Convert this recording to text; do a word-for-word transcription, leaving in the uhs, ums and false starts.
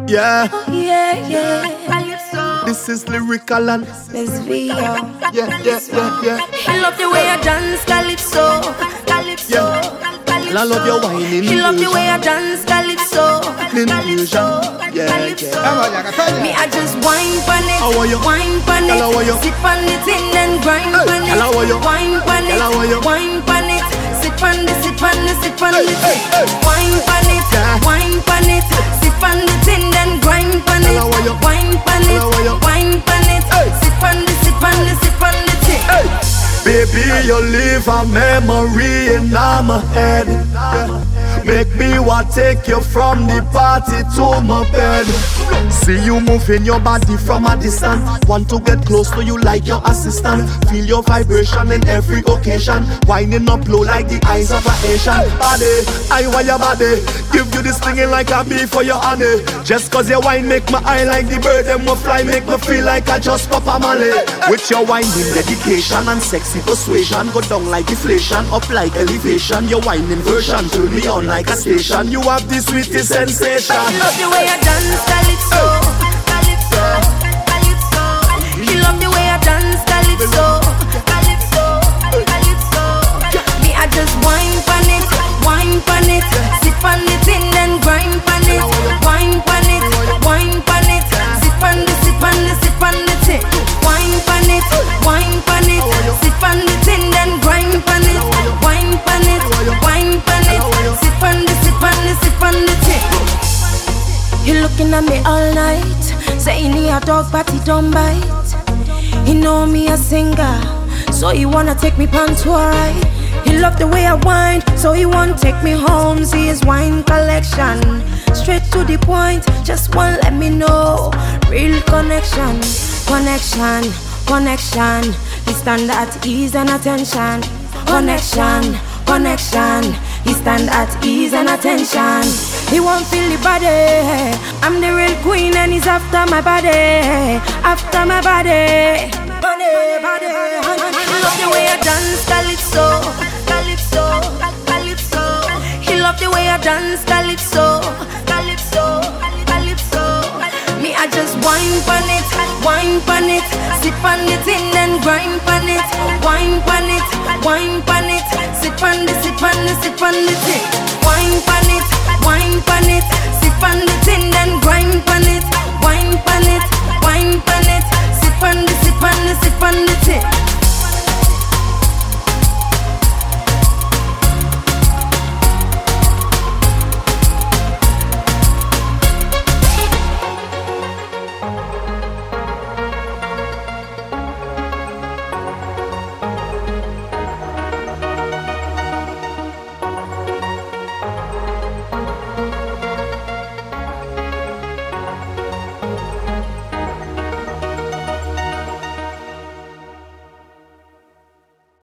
Yeah. Oh, yeah, yeah. This is lyrical and Let's be yo. yeah, yeah, yeah, yeah. He love the way I dance calypso, calypso. Yeah. I love your whining. He love the way I dance calypso, calypso. Yeah, yeah. Me I just wine pon it, How are you? wine pon Girl, how are you? it, sip on it and grind Hey, pon it. girl, how are you? Wine pon Girl, how are you? it, wine pon it, sip on it, sip on it, sip on Hey, it. hey, hey. Wine pon it, Yeah. wine pon it, sip on it and grind pon it. Girl, how are you? Wine pon it, Girl, how are you? wine pon it, Hey. sip on it, sip on it, sip on it. Hey. Baby, you leave a memory in my head. Yeah. Make me want take you from the party to my bed. See you moving your body from a distance. Want to get close to you like your assistant. Feel your vibration in every occasion. Winding up low like the eyes of an Asian. Body, I want your body. Give you this singing like a bee for your honey. Just cause your wine make my eye like the bird. Them will fly, make me feel like I just pop a molly. With your winding dedication and sexy persuasion. Go down like deflation, up like elevation. Your winding version turn me on like a station. You have the sweetest sensation. He love the way I dance calypso, calypso, calypso. He love the way I dance calypso, calypso, calypso. Me I just wine pon it, wine pon it, sip on it in and grind pon it. Wine pon it, wine pon it, sip on it, sip on it, sip on it. Wine pon it, wine pon it, sip on it in and grind pon it. Wine pon it, wine pon it, sip on it, sip on it, sip on it. He looking at me all night, saying he a dog but he don't bite. He know me a singer, so he wanna take me pon tour ride. He love the way I whine, so he want take me home, see his wine collection. Straight to the point, just want let me know. Real connection, connection, connection. He stand at ease and attention. Connection, connection. He stand at ease and attention. He won't feel the body. I'm the real queen and he's after my body. After my body. Body, body, body. He love the way I dance calypso, calypso, calypso. He love the way I dance calypso, calypso, calypso. Me I just wine pon it, wine pon it, sip on it in and grind pon it. Wine pon it, wine pon it, sip on it, sip on it, sip on it. Wine pon it, wine pon it, sip on it